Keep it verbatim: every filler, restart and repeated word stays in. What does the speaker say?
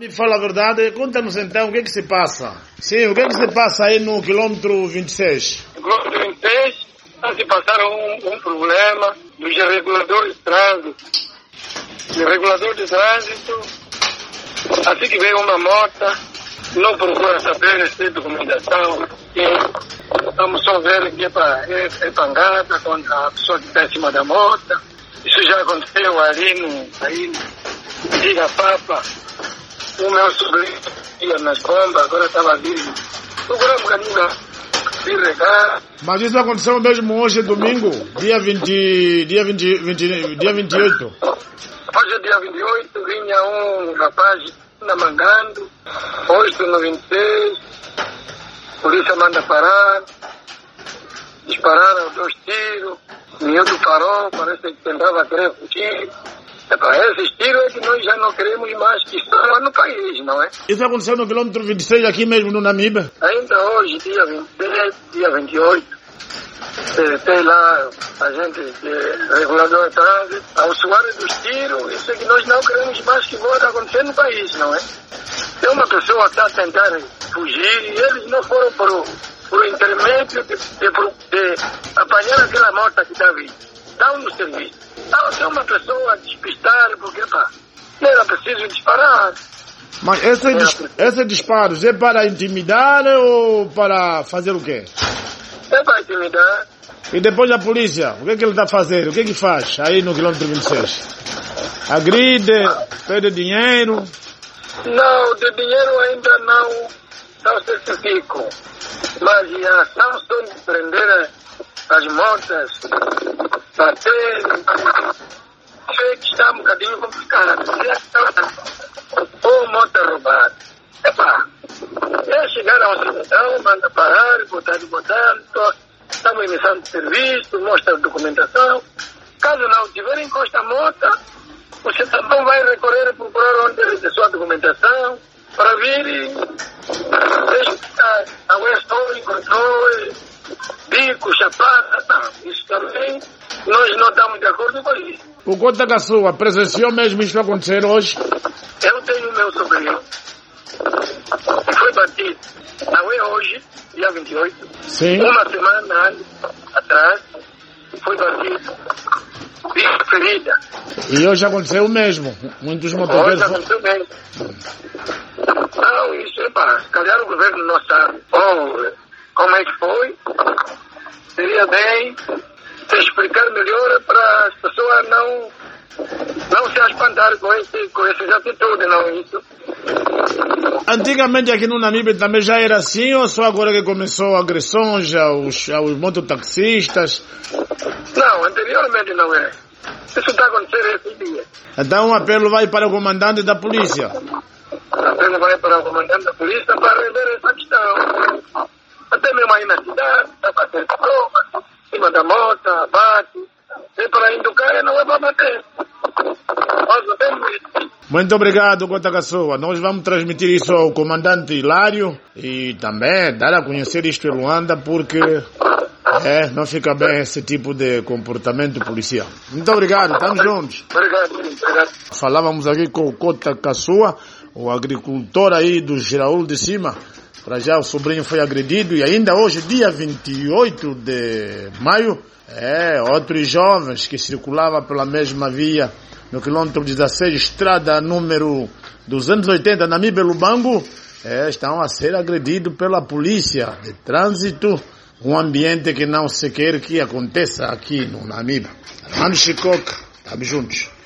Me fala a verdade, conta-nos então o que é que se passa. Sim, o que é que se passa aí no quilômetro vinte e seis? No quilômetro vinte e seis está se passar um, um problema dos reguladores de trânsito. O regulador de trânsito, assim que vem uma moto, não procura saber se documentação. Vamos só ver que é, pra, é, é pangada contra a pessoa que está em cima da moto. Isso já aconteceu ali no, aí no Diga Papa. O meu sobrinho ia nas bombas, agora estava ali. Procuramos um bocadinho de regar. Mas isso aconteceu mesmo hoje, domingo, dia vinte, dia vinte, vinte, dia vinte e oito. Hoje é dia vinte e oito, vinha um rapaz mangando. Hoje estou no vinte e seis, a polícia manda parar. Dispararam dois tiros, o miúdo parou, parece que tentava querer fugir. Epa, esses tiros é que nós já não queremos mais que estão no país, não é? Isso aconteceu no quilômetro vinte e seis, aqui mesmo no Namibe? Ainda hoje, dia vinte e seis, dia vinte e oito, tem lá a gente, é, regulador de trânsito, a usuário dos tiros, isso é que nós não queremos mais que volte a acontecer no país, não é? Tem uma pessoa que está a tentar fugir e eles não foram por o por intermédio de, de, de apanhar aquela moto que está vindo. Estão no serviço. Então, tem uma pessoa a despistar, porque, pá, não era preciso disparar. Mas esse, dis, esse disparos é para intimidar ou para fazer o quê? É para intimidar. E depois a polícia, o que é que ele está fazendo? O que é que faz aí no quilômetro vinte e seis? Agride, pede dinheiro? Não, de dinheiro ainda não, não certifico. Mas a ação só de prender as motas, bater, sei que está um bocadinho complicado. Ou moto roubada. Epá, é chegar ao cidadão, manda parar, botar de botar, estamos iniciando serviço, mostra a documentação. Caso não tiver, encosta a moto, o cidadão vai recorrer e procurar onde ele tem sua documentação para vir e deixar a Weston, controle, bico, chapada, não. Isso também nós não estamos de acordo com isso. O Cota Caçua presenciou mesmo isso acontecer hoje? Eu tenho o meu sobrinho, que foi batido, não é hoje, dia vinte e oito, sim, uma semana atrás, foi batido, bico ferida. E hoje aconteceu o mesmo, muitos motoqueiros... Hoje aconteceu mesmo. Não, isso é para, se calhar o governo não sabe ou como é que foi, seria bem se explicar melhor para as pessoas não, não se espantarem com, esse, com essas atitudes, não é isso? Antigamente aqui no Namibe também já era assim ou só agora que começou agressões aos, aos mototaxistas? Não, anteriormente não era. Isso está acontecendo esse dia. Então um apelo vai para o comandante da polícia. Apelo vai para o comandante da polícia para rever essa questão. Até mesmo aí na cidade, está batendo prova, em cima da moto, bate. É para educar e não é para bater. Nós não temos isso. Muito obrigado, Cota Caçua. Nós vamos transmitir isso ao comandante Hilário e também dar a conhecer isto em Luanda, porque é, não fica bem esse tipo de comportamento policial. Muito obrigado, estamos juntos. Obrigado, obrigado. Falávamos aqui com o Cota Caçua, o agricultor aí do Giraúl de Cima. Para já o sobrinho foi agredido e ainda hoje, dia vinte e oito de maio, é, outros jovens que circulavam pela mesma via no quilômetro dezesseis, estrada número duzentos e oitenta, Namibe Lubango, é, estão a ser agredidos pela polícia de trânsito, um ambiente que não se quer que aconteça aqui no Namibe. Armando Chicoca, estamos juntos.